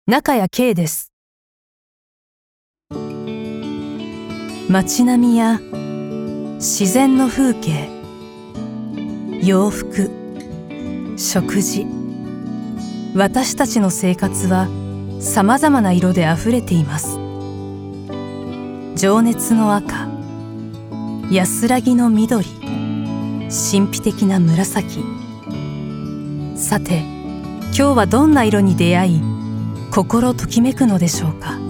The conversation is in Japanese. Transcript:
中谷圭です。街並みや自然の風景、洋服、食事、私たちの生活はさまざまな色であふれています。情熱の赤、安らぎの緑、神秘的な紫。さて、今日はどんな色に出会い、心ときめくのでしょうか。